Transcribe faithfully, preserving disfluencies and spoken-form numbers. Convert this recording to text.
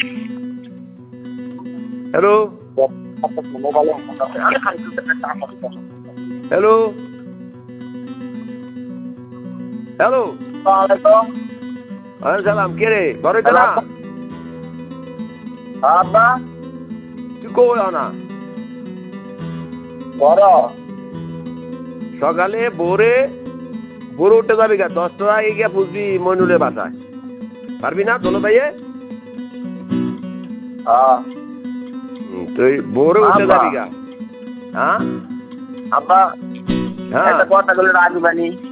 Hello hello hello সালাম কে রে ঘরে তো না আব্বা তুই কই না বড় সকালে ভোরে ভোরে উঠে যাবি গা দশটার আগে গিয়া বুঝবি মইনুলের বাসায় পারবি না দোলো ভাইয়ে হ্যাঁ তুই ভোরে উঠে আব্বা। যাবি গা হ্যাঁ আব্বা হ্যাঁ একটা কথা বলে রাখবানি